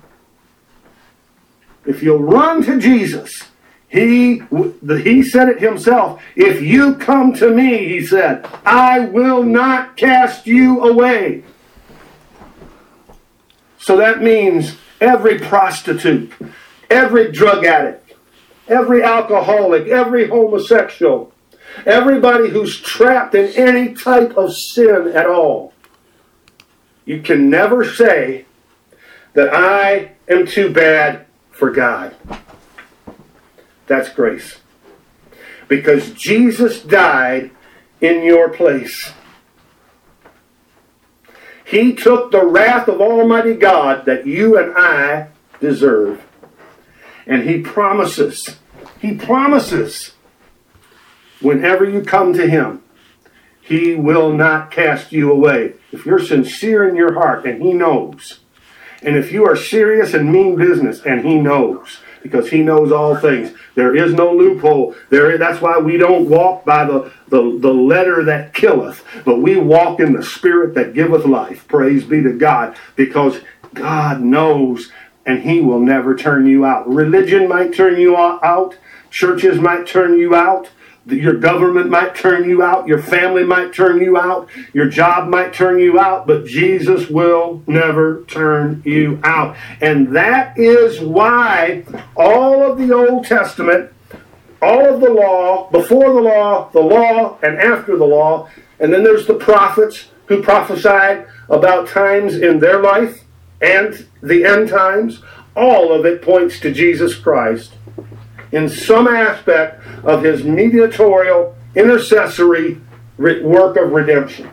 if you'll run to Jesus, He said it Himself. If you come to me, He said, I will not cast you away. So that means every prostitute, every drug addict, every alcoholic, every homosexual, everybody who's trapped in any type of sin at all, you can never say that I am too bad for God. That's grace. Because Jesus died in your place. He took the wrath of Almighty God that you and I deserve. And He promises, whenever you come to Him, He will not cast you away. If you're sincere in your heart, and He knows. And if you are serious and mean business, and He knows. Because He knows all things. There is no loophole. That's why we don't walk by the letter that killeth, but we walk in the Spirit that giveth life. Praise be to God. Because God knows, and He will never turn you out. Religion might turn you out. Churches might turn you out. Your government might turn you out. Your family might turn you out. Your job might turn you out. But Jesus will never turn you out. And that is why all of the Old Testament, all of the law, before the law, and after the law, and then there's the prophets who prophesied about times in their life and the end times, all of it points to Jesus Christ in some aspect of His mediatorial, intercessory work of redemption.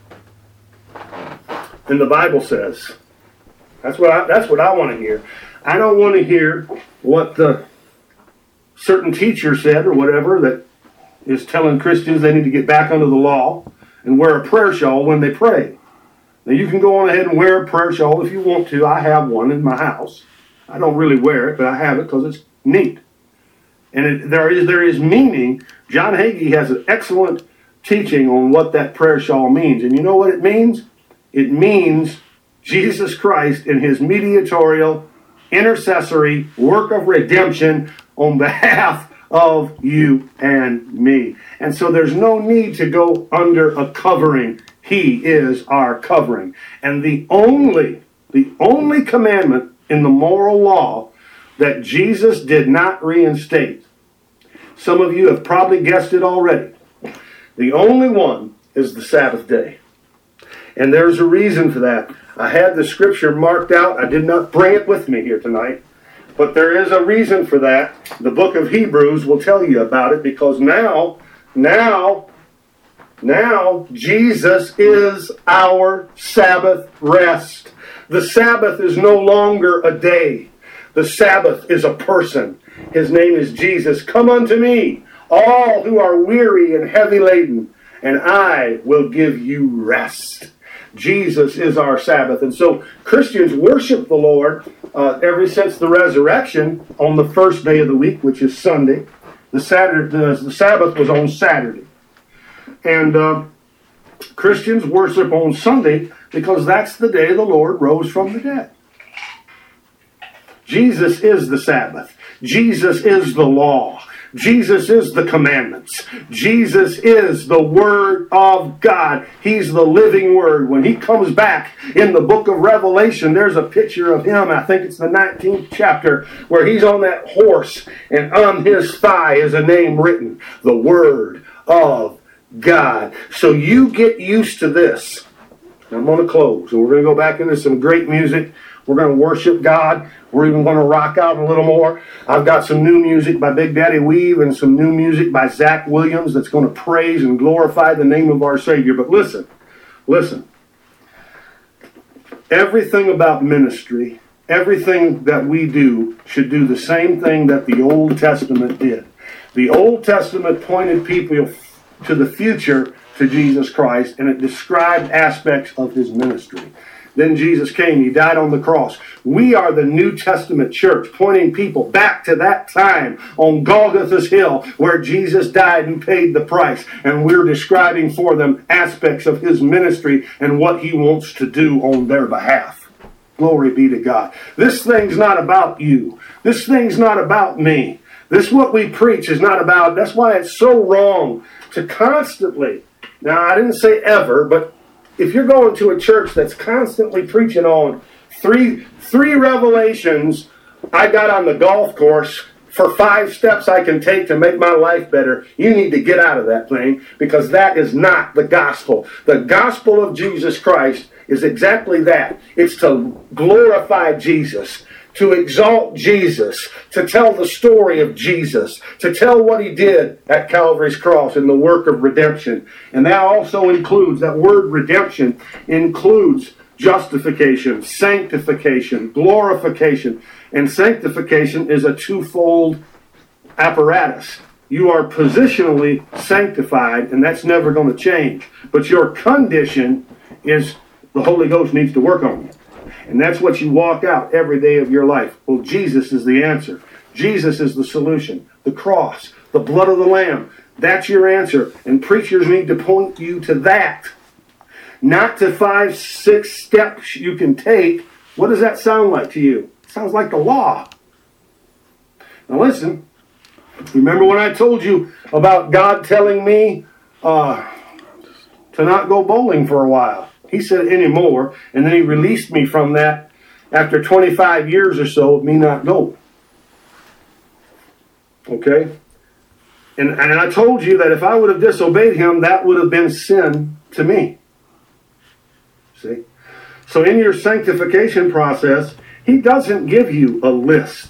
And the Bible says, that's what I want to hear. I don't want to hear what the certain teacher said or whatever that is telling Christians they need to get back under the law and wear a prayer shawl when they pray. Now you can go on ahead and wear a prayer shawl if you want to. I have one in my house. I don't really wear it, but I have it because it's neat. And there is meaning. John Hagee has an excellent teaching on what that prayer shawl means. And you know what it means? It means Jesus Christ in his mediatorial, intercessory work of redemption on behalf of you and me. And so there's no need to go under a covering. He is our covering. And the only commandment in the moral law that Jesus did not reinstate, some of you have probably guessed it already. The only one is the Sabbath day. And there's a reason for that. I had the scripture marked out. I did not bring it with me here tonight. But there is a reason for that. The book of Hebrews will tell you about it, because now Jesus is our Sabbath rest. The Sabbath is no longer a day. The Sabbath is a person. His name is Jesus. Come unto me, all who are weary and heavy laden, and I will give you rest. Jesus is our Sabbath. And so Christians worship the Lord ever since the resurrection on the first day of the week, which is Sunday. The Sabbath was on Saturday. And Christians worship on Sunday because that's the day the Lord rose from the dead. Jesus is the Sabbath. Jesus is the law. Jesus is the commandments. Jesus is the Word of God. He's the living Word. When he comes back in the book of Revelation, there's a picture of him. I think it's the 19th chapter, where he's on that horse, and on his thigh is a name written, the Word of God. So you get used to this. I'm going to close. So we're going to go back into some great music. We're going to worship God. We're even going to rock out a little more. I've got some new music by Big Daddy Weave and some new music by Zach Williams that's going to praise and glorify the name of our Savior. But listen. Everything about ministry, everything that we do should do the same thing that the Old Testament did. The Old Testament pointed people to the future, to Jesus Christ, and it described aspects of his ministry. Then Jesus came. He died on the cross. We are the New Testament church, pointing people back to that time on Golgotha's Hill where Jesus died and paid the price. And we're describing for them aspects of his ministry and what he wants to do on their behalf. Glory be to God. This thing's not about you. This thing's not about me. This what we preach is not about. That's why it's so wrong to constantly. Now, I didn't say ever, but if you're going to a church that's constantly preaching on three revelations I got on the golf course for 5 steps I can take to make my life better, you need to get out of that thing, because that is not the gospel. The gospel of Jesus Christ is exactly that. It's to glorify Jesus, to exalt Jesus, to tell the story of Jesus, to tell what he did at Calvary's cross in the work of redemption. And that also includes, that word redemption includes justification, sanctification, glorification. And sanctification is a twofold apparatus. You are positionally sanctified, and that's never going to change. But your condition is the Holy Ghost needs to work on you. And that's what you walk out every day of your life. Well, Jesus is the answer. Jesus is the solution. The cross, the blood of the Lamb. That's your answer. And preachers need to point you to that. Not to 5, 6 steps you can take. What does that sound like to you? It sounds like the law. Now listen. Remember when I told you about God telling me to not go bowling for a while? He said anymore, and then he released me from that after 25 years or so of me not going. Okay? And I told you that if I would have disobeyed him, that would have been sin to me. See? So in your sanctification process, he doesn't give you a list.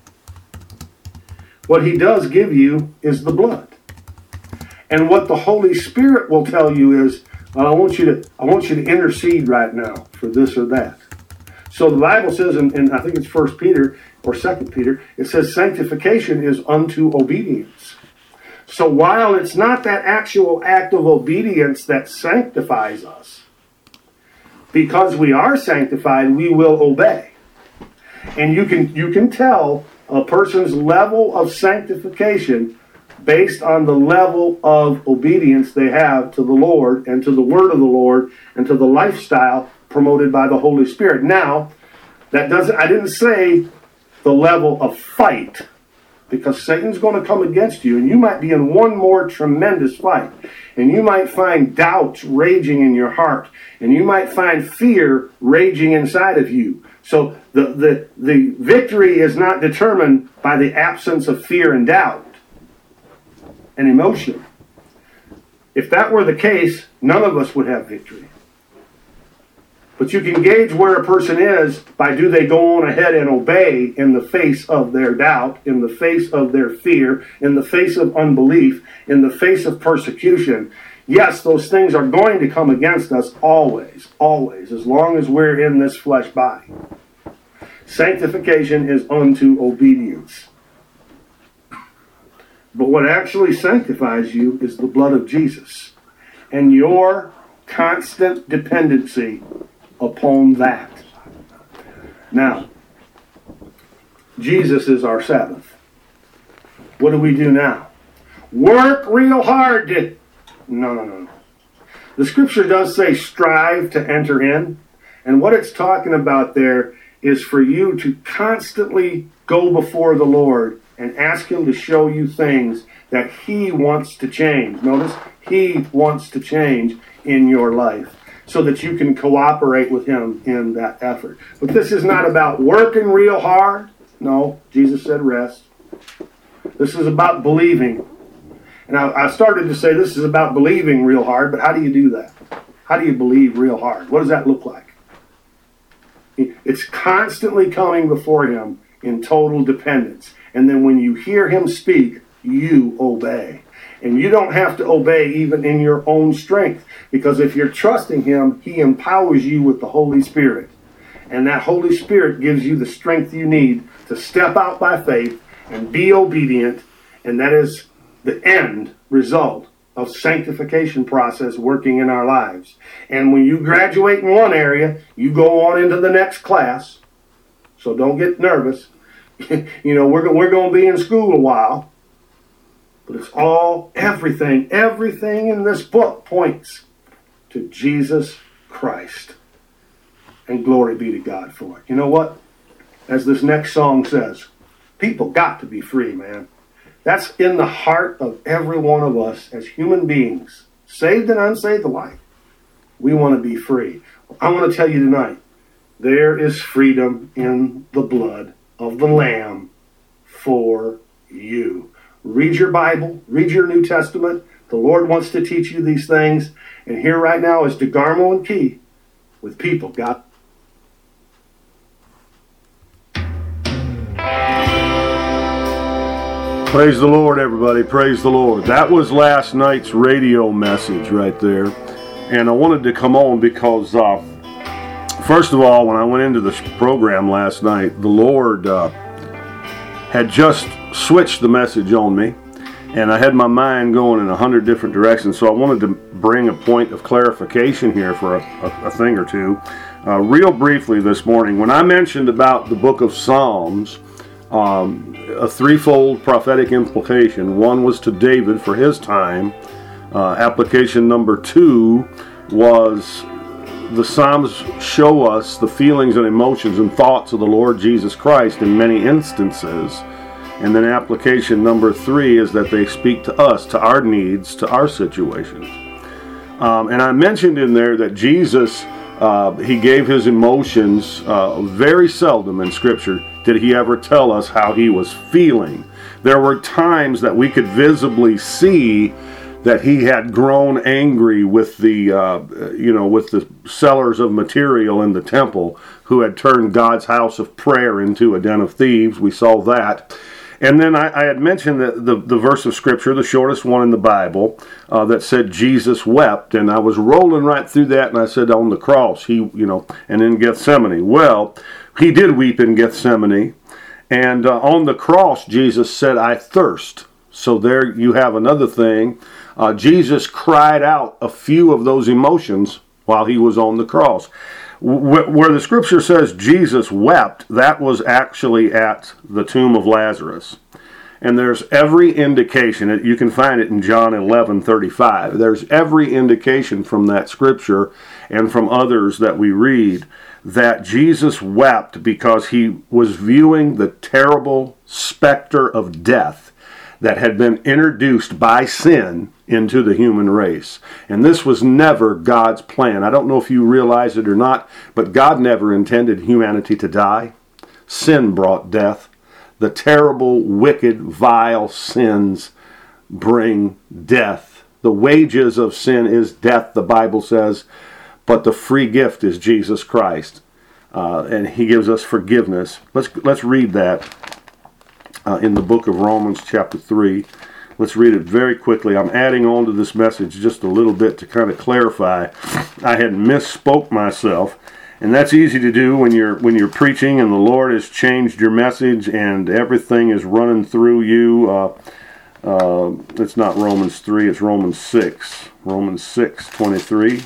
What he does give you is the blood. And what the Holy Spirit will tell you is, I want you to intercede right now for this or that. So the Bible says, in I think it's 1 Peter or 2 Peter, it says sanctification is unto obedience. So while it's not that actual act of obedience that sanctifies us, because we are sanctified, we will obey. And you can tell a person's level of sanctification based on the level of obedience they have to the Lord and to the word of the Lord and to the lifestyle promoted by the Holy Spirit. Now, I didn't say the level of fight, because Satan's going to come against you, and you might be in one more tremendous fight, and you might find doubts raging in your heart, and you might find fear raging inside of you. So the victory is not determined by the absence of fear and doubt and emotion. If that were the case, none of us would have victory. But you can gauge where a person is by, do they go on ahead and obey in the face of their doubt, in the face of their fear, in the face of unbelief, in the face of persecution. Yes, those things are going to come against us always, as long as we're in this flesh body. Sanctification is unto obedience. But what actually sanctifies you is the blood of Jesus and your constant dependency upon that. Now, Jesus is our Sabbath. What do we do now? Work real hard to... No. The scripture does say strive to enter in. And what it's talking about there is for you to constantly go before the Lord and ask Him to show you things that He wants to change. Notice, He wants to change in your life, so that you can cooperate with Him in that effort. But this is not about working real hard. No, Jesus said rest. This is about believing. And I started to say this is about believing real hard, but how do you do that? How do you believe real hard? What does that look like? It's constantly coming before Him in total dependence. And then when you hear Him speak, you obey. And you don't have to obey even in your own strength, because if you're trusting Him, He empowers you with the Holy Spirit. And that Holy Spirit gives you the strength you need to step out by faith and be obedient. And that is the end result of sanctification process working in our lives. And when you graduate in one area, you go on into the next class. So don't get nervous. We're going to be in school a while. But it's everything in this book points to Jesus Christ. And glory be to God for it. You know what? As this next song says, people got to be free, man. That's in the heart of every one of us as human beings, saved and unsaved alike. We want to be free. I want to tell you tonight, there is freedom in the blood of the Lamb for you. Read your Bible. Read your New Testament. The Lord wants to teach you these things. And here right now is DeGarmo and Key with People Got. Praise the Lord, everybody. Praise the Lord. That was last night's radio message right there. And I wanted to come on because, first of all, when I went into this program last night, the Lord had just switched the message on me, and I had my mind going in 100 different directions, so I wanted to bring a point of clarification here for a thing or two. Real briefly this morning, when I mentioned about the book of Psalms, a threefold prophetic implication. One was to David for his time. Application number 2 was the Psalms show us the feelings and emotions and thoughts of the Lord Jesus Christ in many instances. And then application number 3 is that they speak to us, to our needs, to our situations. And I mentioned in there that Jesus, He gave His emotions very seldom in Scripture did He ever tell us how He was feeling. There were times that we could visibly see that He had grown angry with with the sellers of material in the temple who had turned God's house of prayer into a den of thieves. We saw that. And then I had mentioned that the verse of Scripture, the shortest one in the Bible, that said Jesus wept. And I was rolling right through that, and I said on the cross, and in Gethsemane. Well, he did weep in Gethsemane. And on the cross, Jesus said, I thirst. So there you have another thing. Jesus cried out a few of those emotions while he was on the cross. Where the Scripture says Jesus wept, that was actually at the tomb of Lazarus. And there's every indication, you can find it in John 11:35. There's every indication from that Scripture and from others that we read that Jesus wept because he was viewing the terrible specter of death that had been introduced by sin into the human race. And this was never God's plan. I don't know if you realize it or not, but God never intended humanity to die. Sin brought death. The terrible, wicked, vile sins bring death. The wages of sin is death, the Bible says, but the free gift is Jesus Christ. And he gives us forgiveness. Let's read that. In the book of Romans chapter 3. Let's read it very quickly. I'm adding on to this message just a little bit to kind of clarify. I had misspoke myself, and that's easy to do when you're preaching and the Lord has changed your message and everything is running through you. It's not Romans 3, it's Romans 6. Romans 6:23.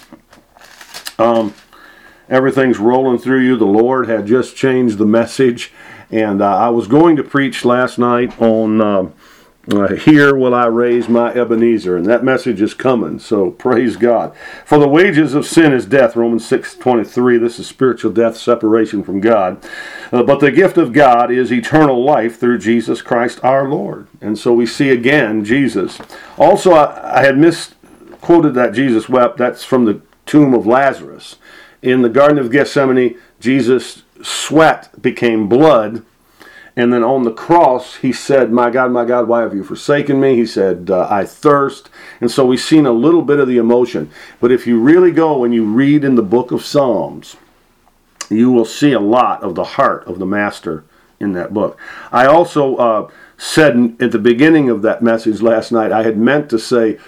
Everything's rolling through you. The Lord had just changed the message. And I was going to preach last night on Here Will I Raise My Ebenezer, and that message is coming, so praise God. For the wages of sin is death, Romans 6:23. This is spiritual death, separation from God. But the gift of God is eternal life through Jesus Christ our Lord. And so we see again Jesus. Also, I had misquoted that Jesus wept. That's from the tomb of Lazarus. In the Garden of Gethsemane, Jesus' sweat became blood, and then on the cross he said, my God, why have you forsaken me? He said, I thirst. And so we've seen a little bit of the emotion. But if you really go and you read in the book of Psalms, you will see a lot of the heart of the Master in that book. I also said at the beginning of that message last night, I had meant to say,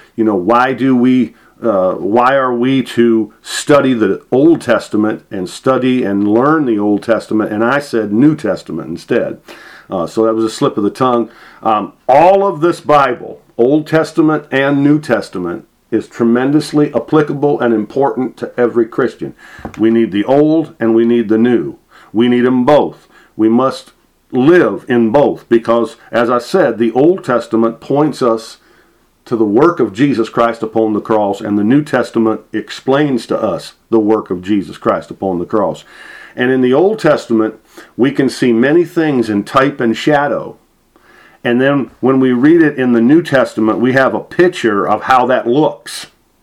why are we to study the Old Testament and study and learn the Old Testament? And I said New Testament instead. So that was a slip of the tongue. All of this Bible, Old Testament and New Testament, is tremendously applicable and important to every Christian. We need the old and we need the new. We need them both. We must live in both because, as I said, the Old Testament points us to the work of Jesus Christ upon the cross, and the New Testament explains to us the work of Jesus Christ upon the cross. And in the Old Testament, we can see many things in type and shadow. And then when we read it in the New Testament, we have a picture of how that looks.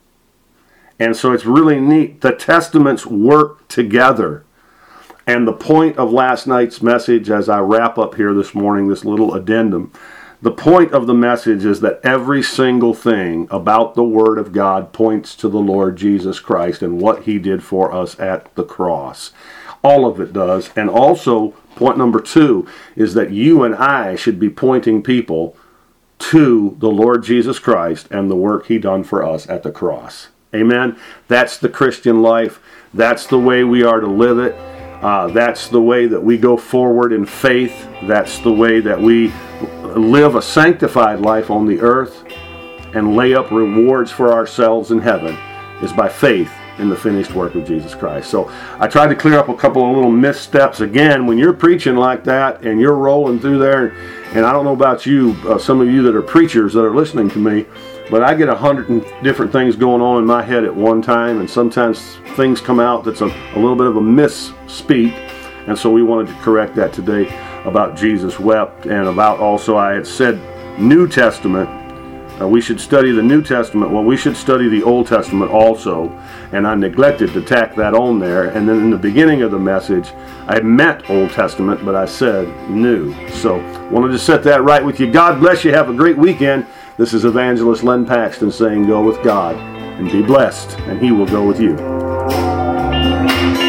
And so it's really neat. The Testaments work together. And the point of last night's message, as I wrap up here this morning, this little addendum, the point of the message is that every single thing about the Word of God points to the Lord Jesus Christ and what He did for us at the cross. All of it does. And also, point number 2 is that you and I should be pointing people to the Lord Jesus Christ and the work He done for us at the cross. Amen? That's the Christian life. That's the way we are to live it. That's the way that we go forward in faith. That's the way that we live a sanctified life on the earth and lay up rewards for ourselves in heaven, is by faith in the finished work of Jesus Christ. So I tried to clear up a couple of little missteps. Again, when you're preaching like that and you're rolling through there, and I don't know about you, some of you that are preachers that are listening to me, but I get 100 different things going on in my head at one time, and sometimes things come out that's a little bit of a misspeak, and so we wanted to correct that today about Jesus wept, and about also I had said New Testament. We should study the New Testament. Well, we should study the Old Testament also, and I neglected to tack that on there. And then in the beginning of the message, I meant Old Testament, but I said New. So wanted to set that right with you. God bless you. Have a great weekend. This is Evangelist Len Paxton saying, go with God and be blessed, and He will go with you.